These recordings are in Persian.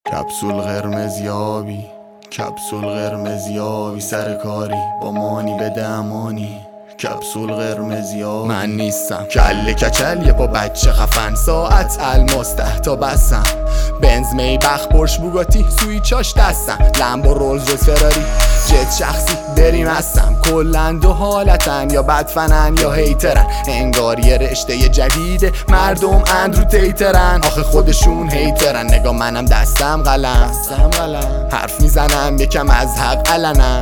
کپسول قرمزیابی، کپسول قرمزیابی، سر کاری با مانی بده امانی. کپسول قرمزیابی من نیستم کله کچل یه با بچه خفن، ساعت الماس تا بسم، بنز می بخ پرش بوگاتی سویچاش دستم، لمبو رولز رویس فراری جت شخصی بریم هستم. کلن دو حالتن، یا بدفنن یا هیترن، انگار یه رشته جدیده مردم اندرو تیترن. آخه خودشون هیترن، نگاه منم دستم قلم حرف میزنم یکم از حق علنم،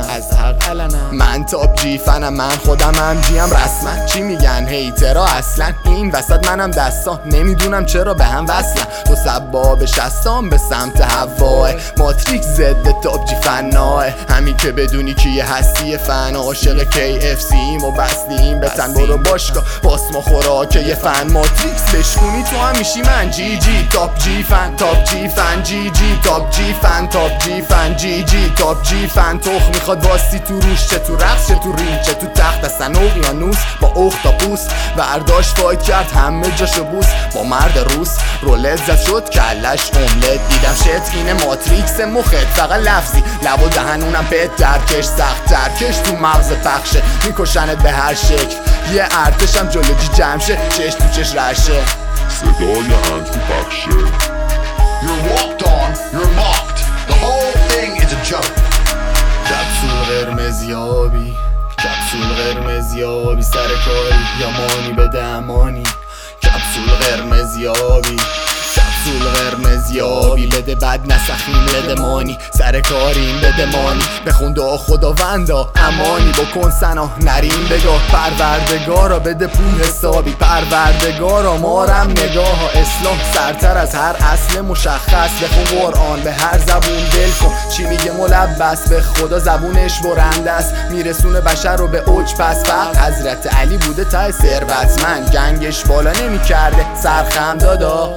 من تاپ جیفنم، من خودم هم جیم رسما. چی میگن هیترا اصلا؟ این وسط منم دستا، نمیدونم چرا به هم وصلن. تو سباب شستام به سمت هواه، ماتریکس ضد تاپ جی فناه. همین که بدونی کیه هستی فن، عاشق KFC و بستیم به تن. برو باشگاه باس ما خوراکه یه فن، ماتریکس بشکونی تو هم میشی من. جی جی تاپ جی فن، تاپ جی فن، جی جی تاپ جی فن، تاپ جی فن، جی جی تاپ جی فن. تخ میخواد واستی تو روش، چه تو رقص چه تو ریل چه تو تخت، اصلا اقیانوس با اختاپوس. برداشت فایت کرد همه جاشو بوس، با مرد روس رولت زد شد کلش املت. دیدم شت اینه ماتریکس مخت فقط لفظی، لب و دهنونم پت درکش، سخت ترکش تو مغز پخشه، میکشنت به هر شکل. یه ارتشم جلو جی جمشه، چش تو چش رشه، صدای هند تو پخشه. You're walked on, you're mocked. The whole thing is a joke. کپسول قرمزیابی، کپسول قرمزیابی، سر کاری یا مانی بده امانی. کپسول قرمزیابی، کپسول قرمزیابی، بده بد نسخیم بده مانی. سر کاریم بده مانی، بخون دعا خداوندا امانی. بکن سنا نریم بگاه، پروردگارا بده پول حسابی. پروردگارا مارم نگاه ها، اسلام سرتر از هر اصل مشخص. بخون قرآن به هر زبون دل کن، چی میگه ملبس به خدا زبونش برنده است. میرسونه بشر رو به اوج، پس فقط حضرت علی بوده ته ثروتمند. گنگش بالا نمیکرده سرخم دادا.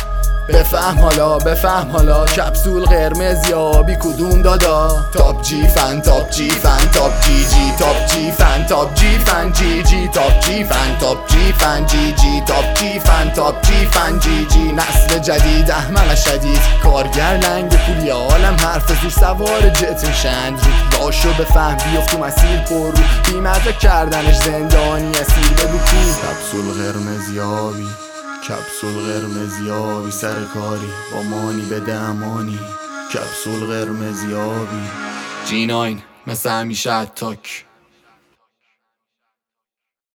بفهم حالا بفهم حالا، کپسول قرمزیابی کدوم دادا؟ تاپ جی فن، تاپ جی فن، تاپ جی جی، تاپ جی فن، تاپ جی فن، جی جی، تاپ جی فن، تاپ جی فن، جی جی، تاپ جی فن، تاپ جی فن، جی جی. نسل جدید احمق شدید، کارگر لنگ پولی عالم، حرف زور سوار جت میشند رو. باشو بفهم بیفت تو مسیر پر رو، بیمزه کردنش زندانی اسیر. بگو کی؟ کپسول قرمزیابی، کپسول قرمزیابی، سر کاری با مانی بده امانی. کپسول قرمزیابی، G9 مثل همیشه اتاک.